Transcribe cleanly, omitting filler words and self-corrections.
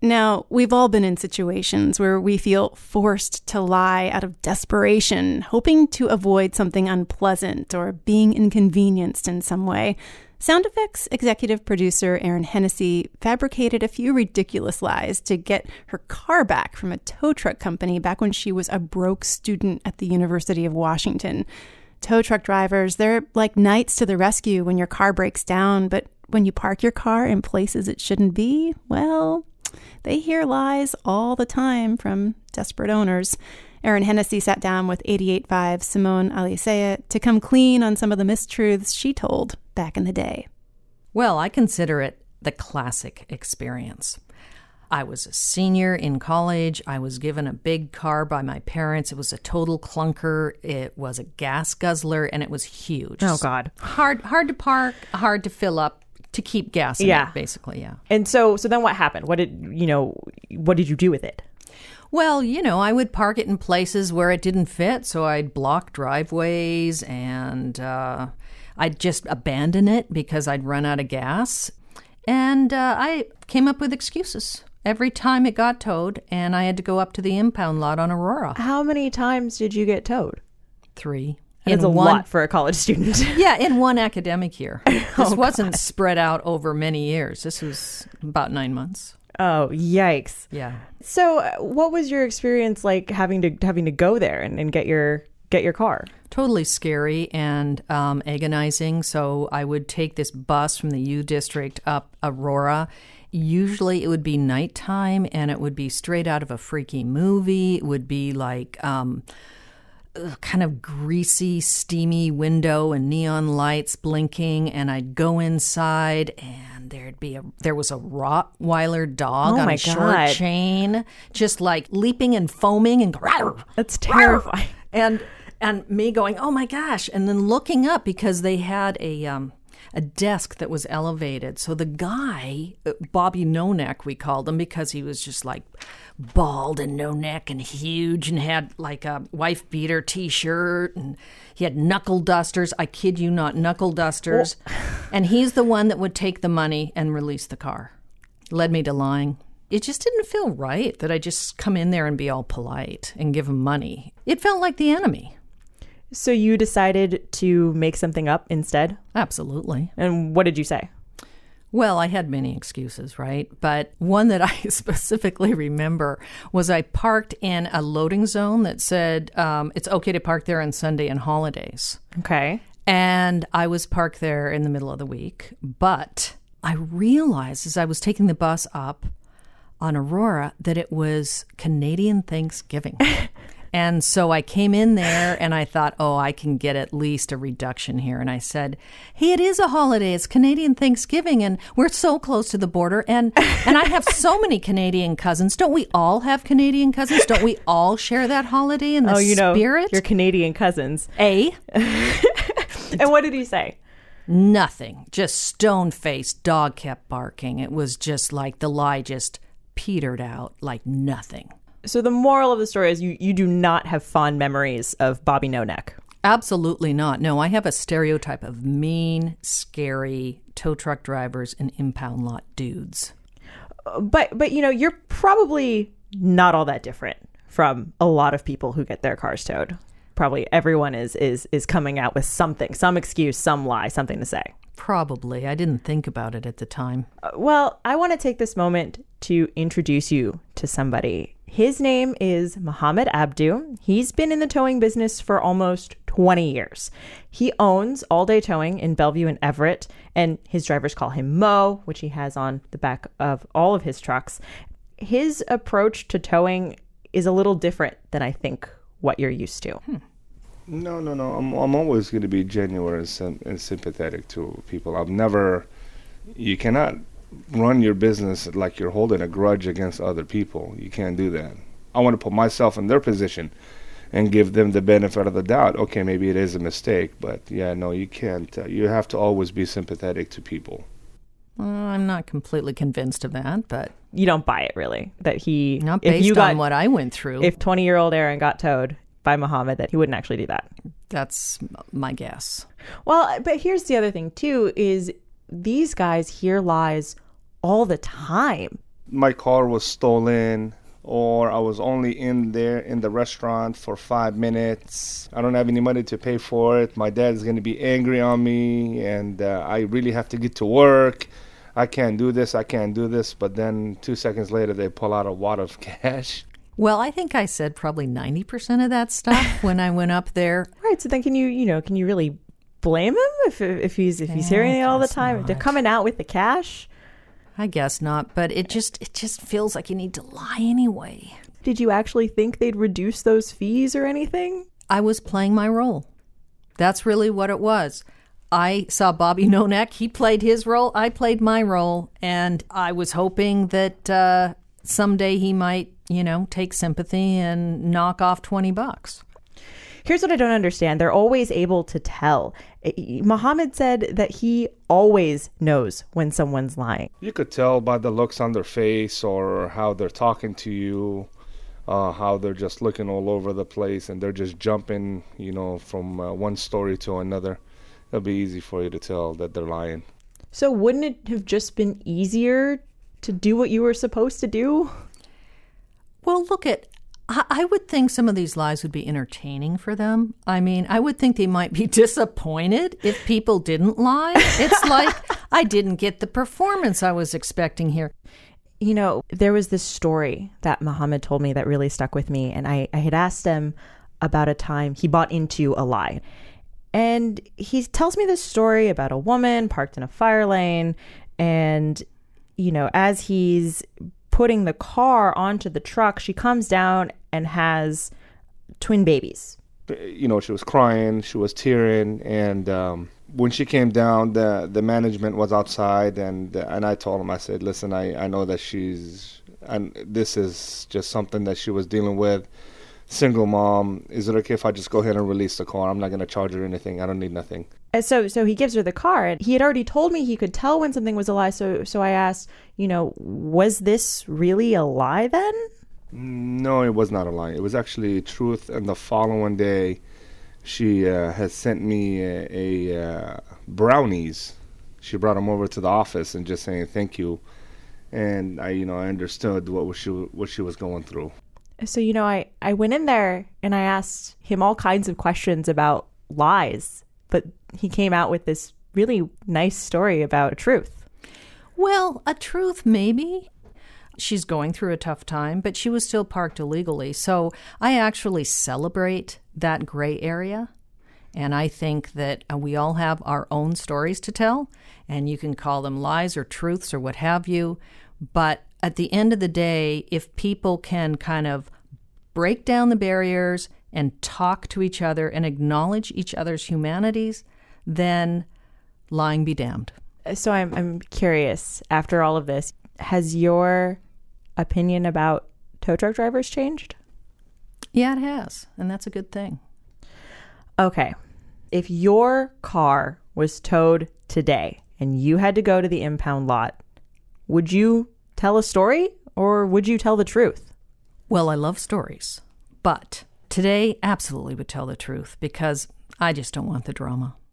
Now, we've all been in situations where we feel forced to lie out of desperation, hoping to avoid something unpleasant or being inconvenienced in some way. Sound Effects executive producer Erin Hennessy fabricated a few ridiculous lies to get her car back from a tow truck company back when she was a broke student at the University of Washington. Tow truck drivers, they're like knights to the rescue when your car breaks down, but when you park your car in places it shouldn't be, well, they hear lies all the time from desperate owners. Erin Hennessy sat down with 88.5 Simone Alicea to come clean on some of the mistruths she told back in the day. Well, I consider it the classic experience. I was a senior in college. I was given a big car by my parents. It was a total clunker. It was a gas guzzler, and it was huge. Oh, God. Hard to park, hard to fill up, to keep gas in it, basically, yeah. And so then what happened? What did you do with it? Well, I would park it in places where it didn't fit, so I'd block driveways, and I'd just abandon it because I'd run out of gas. And I came up with excuses every time it got towed, and I had to go up to the impound lot on Aurora. How many times did you get towed? 3. That's a lot for a college student. Yeah, in one academic year. This wasn't spread out over many years. This was about 9 months. Oh, yikes. Yeah. So what was your experience like having to go there and get your car? Totally scary and agonizing. So I would take this bus from the U District up Aurora. Usually it would be nighttime, and it would be straight out of a freaky movie. It would be like kind of greasy, steamy window and neon lights blinking, and I'd go inside, and there was a Rottweiler dog on a short chain, just like leaping and foaming and that's terrifying. And me going, oh my gosh, and then looking up because they had a desk that was elevated. So the guy, Bobby No Neck, we called him, because he was just like bald and no neck and huge and had like a wife beater t-shirt, and he had knuckle dusters. I kid you not, knuckle dusters. And he's the one that would take the money and release the car. Led me to lying. It just didn't feel right that I just come in there and be all polite and give him money. It felt like the enemy. So you decided to make something up instead? Absolutely. And what did you say? Well, I had many excuses, right? But one that I specifically remember was I parked in a loading zone that said it's okay to park there on Sunday and holidays. Okay. And I was parked there in the middle of the week. But I realized as I was taking the bus up on Aurora that it was Canadian Thanksgiving. And so I came in there and I thought, I can get at least a reduction here. And I said, hey, it is a holiday. It's Canadian Thanksgiving, and we're so close to the border. And I have so many Canadian cousins. Don't we all have Canadian cousins? Don't we all share that holiday and the spirit? Your Canadian cousins. And what did he say? Nothing. Just stone-faced. Dog kept barking. It was just like the lie just petered out like nothing. So the moral of the story is you do not have fond memories of Bobby No Neck. Absolutely not. No, I have a stereotype of mean, scary tow truck drivers and impound lot dudes. But you're probably not all that different from a lot of people who get their cars towed. Probably everyone is coming out with something, some excuse, some lie, something to say. Probably. I didn't think about it at the time. Well, I want to take this moment to introduce you to somebody. His name is Mohammed Abdu. He's been in the towing business for almost 20 years. He owns All Day Towing in Bellevue and Everett, and his drivers call him Mo, which he has on the back of all of his trucks. His approach to towing is a little different than I think what you're used to. No. I'm always going to be genuine and sympathetic to people. You cannot run your business like you're holding a grudge against other people. You can't do that. I want to put myself in their position and give them the benefit of the doubt. Okay, maybe it is a mistake, but you can't. You have to always be sympathetic to people. I'm not completely convinced of that, but... You don't buy it, really? That he... Not based on what I went through. If 20-year-old Erin got towed by Mohammed, that he wouldn't actually do that. That's my guess. Well, but here's the other thing, too, is these guys hear lies all the time. My car was stolen, or I was only in there in the restaurant for 5 minutes. I don't have any money to pay for it. My dad is going to be angry on me, and I really have to get to work. I can't do this, I can't do this. But then 2 seconds later, they pull out a wad of cash. Well, I think I said probably 90% of that stuff when I went up there. Right. So then can you really blame him if he's hearing it all the time? Not. They're coming out with the cash. I guess not, but it just feels like you need to lie anyway. Did you actually think they'd reduce those fees or anything? I was playing my role. That's really what it was. I saw Bobby Nonek. He played his role. I played my role. And I was hoping that someday he might, take sympathy and knock off $20. Here's what I don't understand. They're always able to tell. Mohammed said that he always knows when someone's lying. You could tell by the looks on their face or how they're talking to you, how they're just looking all over the place and they're just jumping, from one story to another. It'll be easy for you to tell that they're lying. So wouldn't it have just been easier to do what you were supposed to do? Well, I would think some of these lies would be entertaining for them. I mean, I would think they might be disappointed if people didn't lie. It's like, I didn't get the performance I was expecting here. There was this story that Mohammed told me that really stuck with me. And I had asked him about a time he bought into a lie. And he tells me this story about a woman parked in a fire lane. And, as he's putting the car onto the truck, she comes down and has twin babies. She was crying, she was tearing, and when she came down, the management was outside, and I told him, I said, listen, I know that this is just something that she was dealing with. Single mom, is it okay if I just go ahead and release the car? I'm not going to charge her anything. I don't need nothing. And so he gives her the car, and he had already told me he could tell when something was a lie. So I asked, was this really a lie then? No, it was not a lie. It was actually truth. And the following day, she had sent me a brownies. She brought them over to the office and just saying thank you. And I understood what she was going through. So, I went in there and I asked him all kinds of questions about lies, but he came out with this really nice story about a truth. Well, a truth, maybe. She's going through a tough time, but she was still parked illegally. So I actually celebrate that gray area. And I think that we all have our own stories to tell, and you can call them lies or truths or what have you. But at the end of the day, if people can kind of break down the barriers and talk to each other and acknowledge each other's humanities, then lying be damned. So I'm curious, after all of this, has your opinion about tow truck drivers changed? Yeah, it has. And that's a good thing. Okay. If your car was towed today and you had to go to the impound lot, would you tell a story or would you tell the truth? Well, I love stories, but today absolutely would tell the truth because I just don't want the drama.